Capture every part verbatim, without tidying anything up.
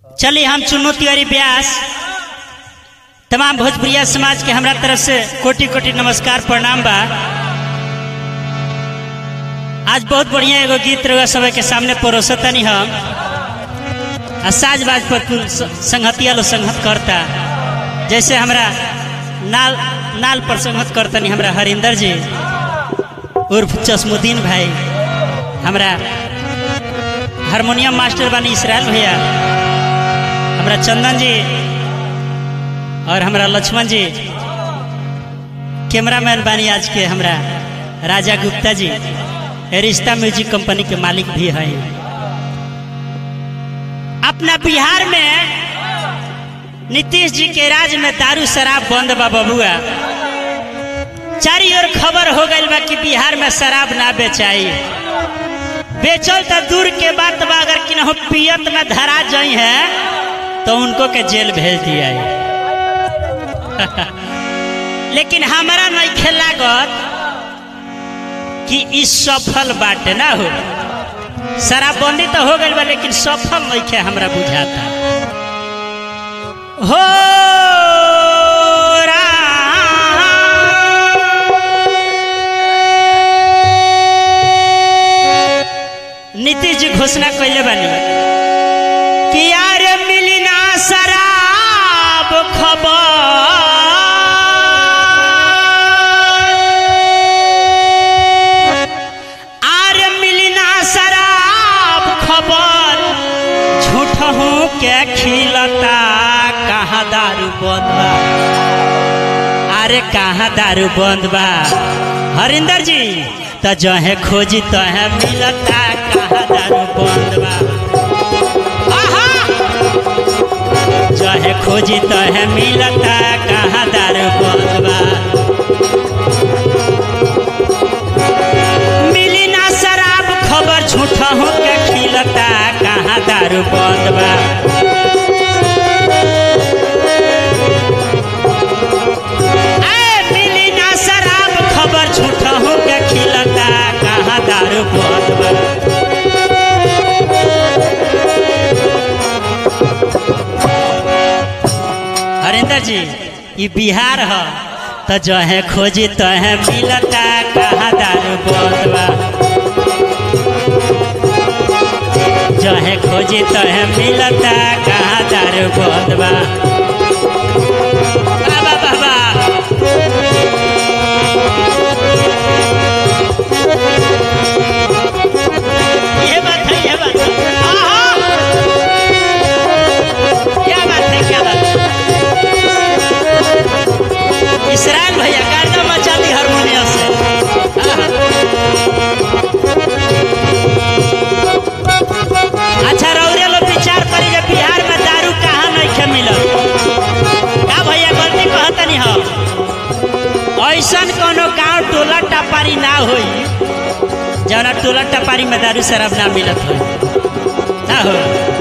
चलिए हम चुन्नू तिवारी व्यास तमाम भोजपुरिया समाज के हमरा तरफ से कोटि कोटि नमस्कार प्रणाम बा। आज बहुत बढ़िया एगो गीत रउआ सब के सामने परोसतनी हम साज बाज पर कुल संगतिया लो संगत करता, जैसे हमरा नाल नाल पर संगत करतनी हमरा हरिंदर जी उर्फ चश्मुद्दीन भाई, हमरा हारमोनियम मास्टर बानी इसराइल भैया, हमरा चंदन जी और हमरा लक्ष्मण जी कैमरामैन बानी आज के हमरा राजा गुप्ता जी रिश्ता म्यूजिक कंपनी के मालिक भी हैं। अपना बिहार में नीतीश जी के राज में दारू शराब बंद बा बबुआ। चारी ओर खबर हो गई बा कि बिहार में शराब ना बेचाई, बेचल तो दूर के बात बा, अगर किन्हों पियत में धरा जाई है तो उनको के जेल भेज दिया है। लेकिन हमारा नहीं खेलागत कि इस सफल बाटे ना हो, शराबबंदी तो हो गई बा लेकिन सफल नहीं खे हमरा बुझाता हो। नीतीश जी घोषणा कैले बानी कि यार मिली ना शराब खबर, आर मिली ना शराब खबर, झूठ हूँ के खिलता कहाँ दारू बंद बा, अरे कहाँ दारू बंद बा हरिंदर जी, तो जो है खोजी तो है मिलता कहाँ दारू बंद बा, जो है खोजी तो है मिलता कहाँ दारू बंद बा। मिली ना शराब खबर, झूठा हो के खिलता कहाँ दारू बंद बा। मिली ना शराब खबर, झूठा हो के खिलता कहाँ दारू बंद बा। हरिंदर जी ये बिहार है तो जो है खोजी तो है मिलता कहाँ दारू बंद बा, जो है खोजी तो है मिलता कहाँ दारू बंद बा। बाबा बाबा ये बात है, ये बात है, क्या बात है, क्या बात है। इसराइल भैया गार्डा मचा दी हारमोनियम से। अच्छा रौरे लोग विचार करी जे बिहार में दारू कहाँ नहीं खे मिलत का भैया, गलती कहता नहीं हम। ऐसा कोनो गांव टोला टपारी ना होई जौना टोला टपारी में दारू शराब ना मिलत हो ना हो।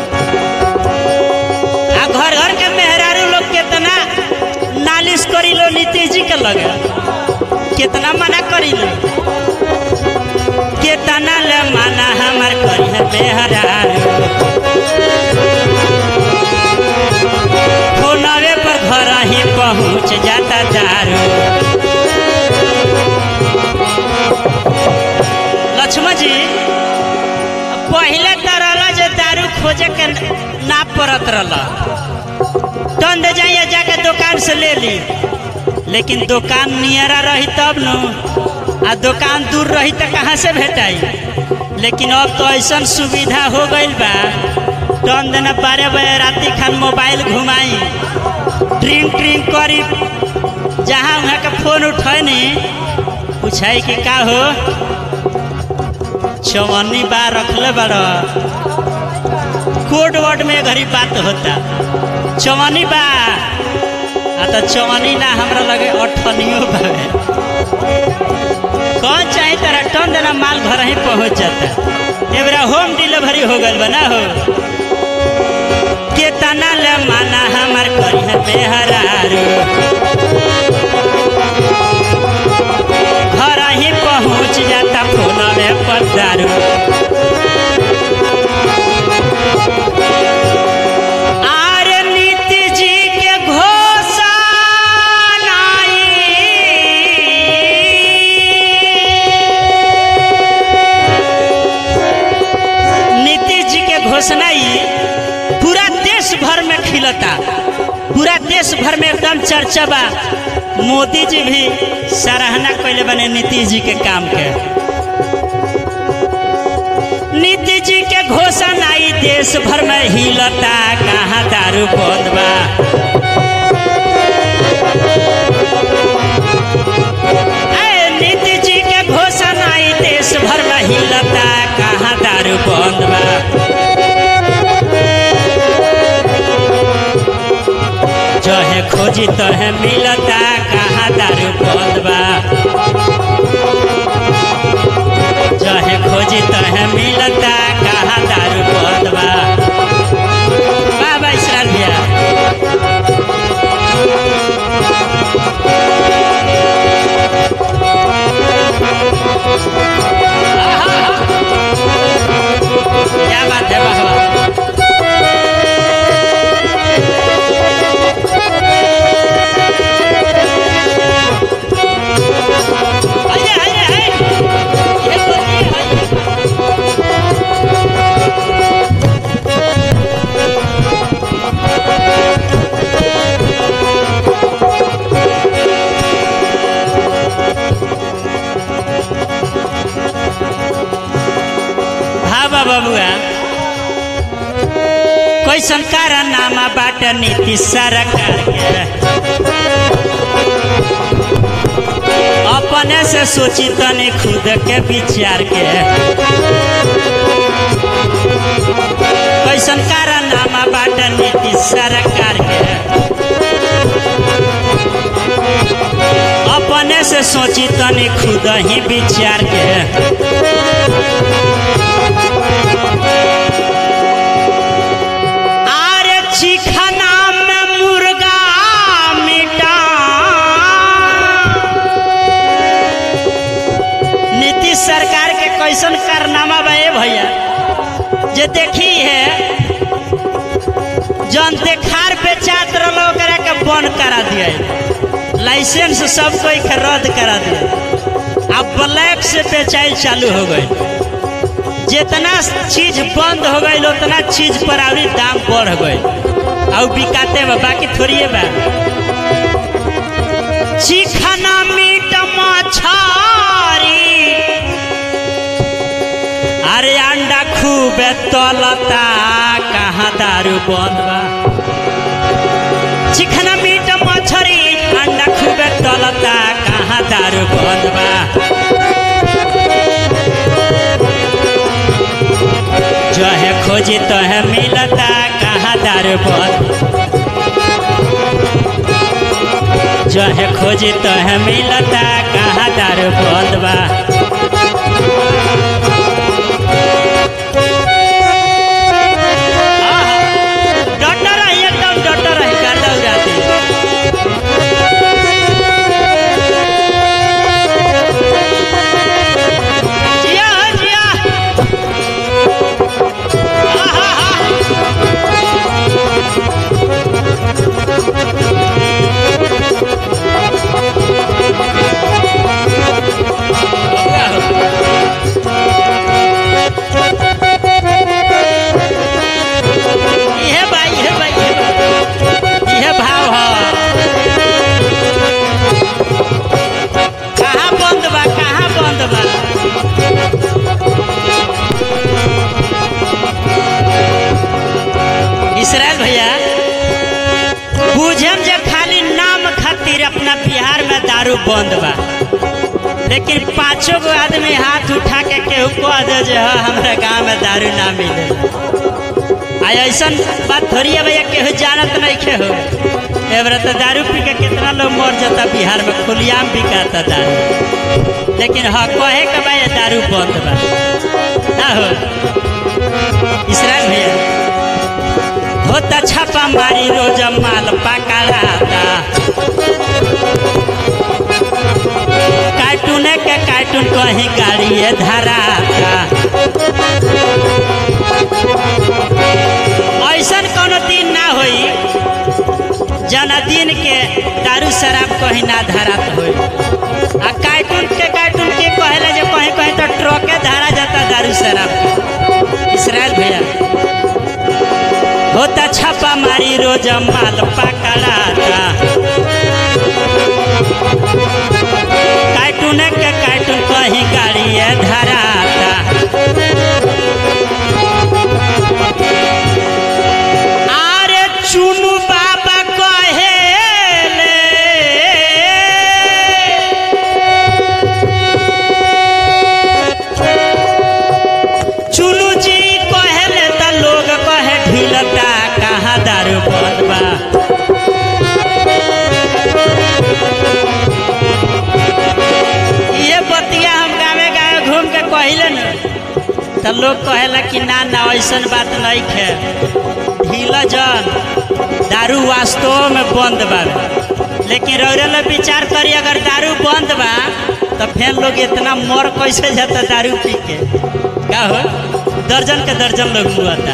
आ घर घर के मेहरारू लोग कितना नालिश करी लो नीतीश जी के लगे, कितना मना करी लो, कितना ले माना हमार करी है मेहरारू। फोनवे पर घर ही पहुँच जाता दारू। लक्ष्मण जी पहले तो रहा जो दारू खोजे के ना पड़त रहा, टन दे जाइए जाके दुकान से ले ली, लेकिन दुकान नियरा रही तब न, आ दुकान दूर रही तो कहाँ से भेटाई। लेकिन अब तो ऐसा सुविधा हो गई बा, टन देना बारह बजे राती खान मोबाइल घुमाई, ड्रिंक ड्रिंक करी, जहाँ वहाँ का फोन उठैनी पूछाई कि का हो चवन्नी बा रखले बड़ा, कोड वर्ड में घरी बात होता चवनी बा, आ तो चवनी ना हमरा लगे अठनियो बा। कौन चाहे तेरा टन देना माल घर ही पहुँच जाता, एबरा होम डिलीवरी हो गल बना हो। कितना ले माना हमार करी है मेहरारू, घर ही पहुँच जाता फोनवे पर दारू। हिलता, पूरा देश भर में एकदम चर्चा बा। मोदी जी भी सराहना कैले बने नीतीश जी के काम के। नीतीश जी के घोषणा आई देश भर में हिलता, कहाँ दारू बंद बा। नीतीश जी के घोषणा आई देश भर में हिलता, कहाँ दारू बंद बा। जहे खोजी तहे मिलता, कहाँ दारू बंद बा। जहे खोजी तहे मिलता, कहाँ दारू बंद बा। बाबा इसराइल भैया क्या बात है, वाह वाह। बबुआ कोई संकार नामा बाट नीतीश सरकार के, अपने से सोची तनी खुद के विचार के। कोई संकार नामा बाट नीतीश सरकार के, अपने से सोची तनी खुद ही विचार के। चिखना में मुर्गा मीटा, नीतीश सरकार के कैसन कारनामा बा भैया जे देखी है। जौन देखार बेचात रहो ओकरा के बंद करा दिया, लाइसेंस सब कोई के रद्द करा दिया। अब ब्लैक से बेचाई चालू हो गई। जितना चीज बंद हो गई उतना चीज पर अभी दाम बढ़ गई और बिकाते बा, बाकी थोड़ी बा। चिकना मीट मछली, अरे अंडा खूब तलता, कहाँ दारू बंद बा। चिकना मीट मछली, अंडा खूब तलता, कहाँ दारू बंद बा। जहे खोजी तहे मिलता, कहाँ दारू बंद। जहे खोजी तहे मिलता, कहाँ दारू बंद बा। डॉक्टर रही एकदम डॉक्टर रही गर्दा उड़ाती। जिया जिया दारू बंद बा, लेकिन पांचों गो आदमी हाथ उठा के केहू कह दे जे हमारे गाँव में दारू ना मिले। आ ऐसा बात थोड़ी है भैया, केहू जानत नहीं खे हो। एवरे तो दारू पी के कितना लोग मर जाता बिहार में, खुलियाम बिकाता दारू। लेकिन हाँ कहे के भाई दारू बंद बा ना हो। इसराइल भैया होता छापा मारी रोज माल पकड़ाता, कार्टून के कार्टून कहीं गाड़ी धराता। ऐसा कोनो दिन ना होई जन्मदिन के दारू शराब कहीं ना धरात होई। आ कार्टून के कार्टून के कहले जे कहीं कहीं तो ट्रके धरा जाता दारू शराब। इसराइल भैया होता छापा मारी रोज माल पकड़ाता कार्टून के कार्टून कहीं गाड़ी धराता अरे चुनु बाबा कहेले चुनु जी कहेले त लोग कहे ढिलता कहाँ दारू बंद बा ये बतिया हम गावे गावे घूम के कहिले न तो लोग कहेला कि ना ना ऐसा बात नहीं है ढीला जन दारू वास्तव में बंद बा लेकिन रौरेला विचार करी अगर दारू बंद बा तो फिर लोग इतना मर कैसे जाता दारू पी के का हो दर्जन के दर्जन लोग मुआता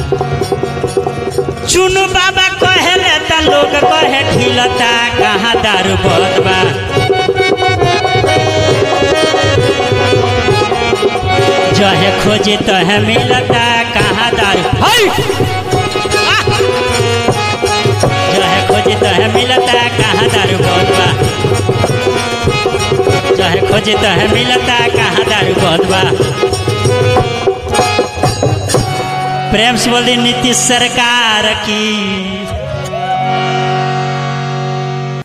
चुनु बाबा कहेले त लोग कहे ढीलता कहाँ दारू बंद बा जो है खोजे तो है मिलता कहाँ दारू जो है खोजे तो है मिलता कहाँ दारू बंद बा जो है खोजे तो है मिलता कहाँ दारू बंद बा प्रेम से बोल दी नीतीश सरकार की।